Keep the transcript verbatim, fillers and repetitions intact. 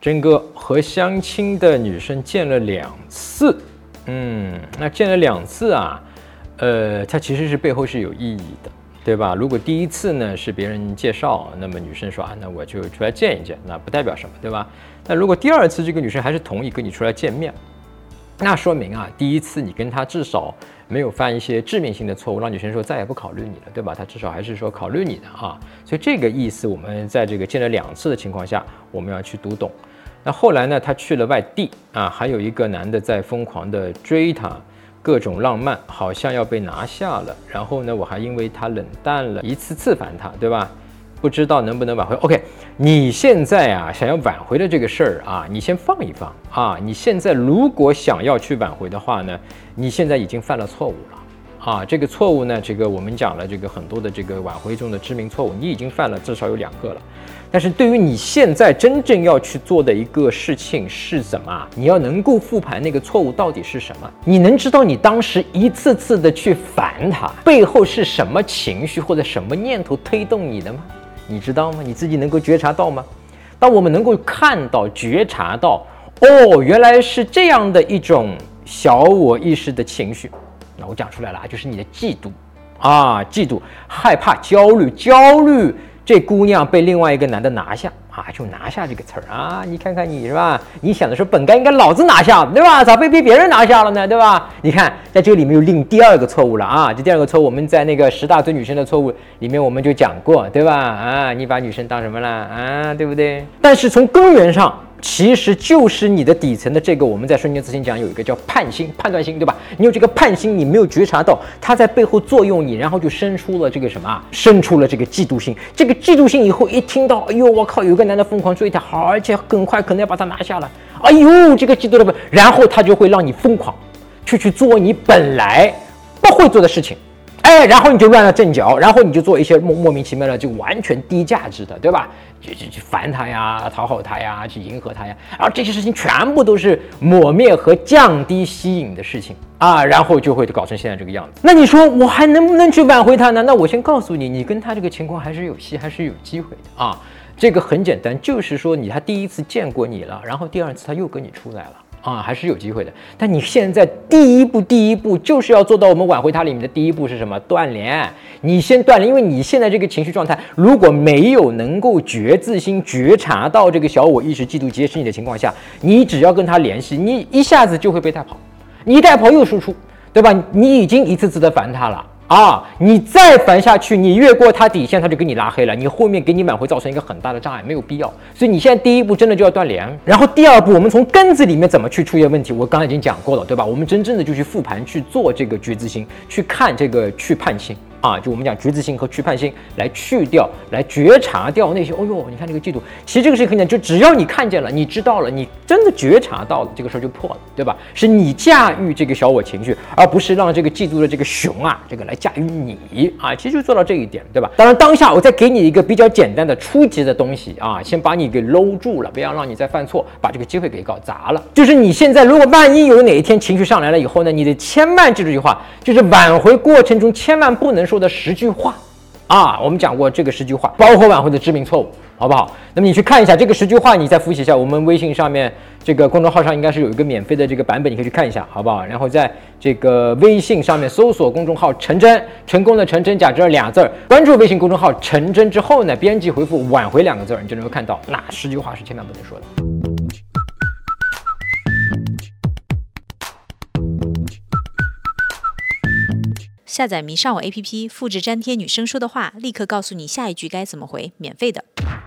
真哥和相亲的女生见了两次，嗯，那见了两次啊，呃，它其实是背后是有意义的，对吧？如果第一次呢是别人介绍，那么女生说啊，那我就出来见一见，那不代表什么，对吧？那如果第二次这个女生还是同意跟你出来见面，那说明啊，第一次你跟她至少没有犯一些致命性的错误，让女生说再也不考虑你了，对吧？她至少还是说考虑你的啊，所以这个意思我们在这个见了两次的情况下，我们要去读懂。那后来呢，她去了外地啊，还有一个男的在疯狂的追她，各种浪漫，好像要被拿下了。然后呢，我还因为她冷淡了，一次次烦她，对吧？不知道能不能挽回 ？OK， 你现在啊想要挽回的这个事儿啊，你先放一放啊。你现在如果想要去挽回的话呢，你现在已经犯了错误了啊。这个错误呢，这个我们讲了这个很多的这个挽回中的致命错误，你已经犯了至少有两个了。但是对于你现在真正要去做的一个事情是什么？你要能够复盘那个错误到底是什么？你能知道你当时一次次的去烦他背后是什么情绪或者什么念头推动你的吗？你知道吗？你自己能够觉察到吗？当我们能够看到、觉察到，哦，原来是这样的一种小我意识的情绪，那我讲出来了，就是你的嫉妒啊，嫉妒、害怕、焦虑、焦虑。这姑娘被另外一个男的拿下啊，就拿下这个词儿啊，你看看你是吧？你想的说本该应该老子拿下，对吧？咋被被别人拿下了呢，对吧？你看，在这个里面有另第二个错误了啊，这第二个错误我们在那个十大追女生的错误里面我们就讲过，对吧？啊，你把女生当什么了啊，对不对？但是从根源上。其实就是你的底层的这个，我们在瞬间自信讲有一个叫判心、判断心，对吧？你有这个判心，你没有觉察到它在背后作用你，然后就生出了这个什么？生出了这个嫉妒心。这个嫉妒心以后一听到，哎呦，我靠，有个男的疯狂追她，好，而且很快可能要把她拿下了，哎呦，这个嫉妒的，然后他就会让你疯狂去去做你本来不会做的事情。哎，然后你就乱了阵脚，然后你就做一些莫莫名其妙的，就完全低价值的，对吧？去去去烦他呀，讨好他呀，去迎合他呀，然后这些事情全部都是抹灭和降低吸引的事情啊，然后就会搞成现在这个样子。那你说我还能不能去挽回他呢？那我先告诉你，你跟他这个情况还是有戏，还是有机会的啊。这个很简单，就是说你他第一次见过你了，然后第二次他又跟你出来了。啊，还是有机会的。但你现在第一步，第一步就是要做到我们挽回它里面的第一步是什么？断联。你先断联，因为你现在这个情绪状态，如果没有能够觉自心、觉察到这个小我意识、嫉妒、劫持你的情况下，你只要跟他联系，你一下子就会被带跑。你一带跑又输出，对吧？你已经一次次的烦他了。啊，你再烦下去，你越过他底线，他就给你拉黑了，你后面给你挽回造成一个很大的障碍，没有必要。所以你现在第一步真的就要断联，然后第二步，我们从根子里面怎么去出现问题，我刚才已经讲过了，对吧？我们真正的就去复盘，去做这个觉知心，去看这个去判心。啊，就我们讲觉知心和去判心，来去掉，来觉察掉那些。哦呦，你看这个嫉妒，其实这个事情很简单，就只要你看见了，你知道了，你真的觉察到了，这个事儿就破了，对吧？是你驾驭这个小我情绪，而不是让这个嫉妒的这个熊啊，这个来驾驭你啊。其实就做到这一点，对吧？当然，当下我再给你一个比较简单的初级的东西啊，先把你给搂住了，不要让你再犯错，把这个机会给搞砸了。就是你现在如果万一有哪一天情绪上来了以后呢，你得千万记住这句话，就是挽回过程中千万不能说的十句话啊，我们讲过这个十句话，包括挽回的致命错误，好不好？那么你去看一下这个十句话，你再复习一下。我们微信上面这个公众号上应该是有一个免费的这个版本，你可以去看一下，好不好？然后在这个微信上面搜索公众号陈真，成功的陈真加这俩字儿，关注微信公众号陈真之后呢，编辑回复挽回两个字儿，你就能够看到那十句话是千万不能说的。 下载迷上我 A P P， 复制粘贴女生说的话，立刻告诉你下一句该怎么回，免费的。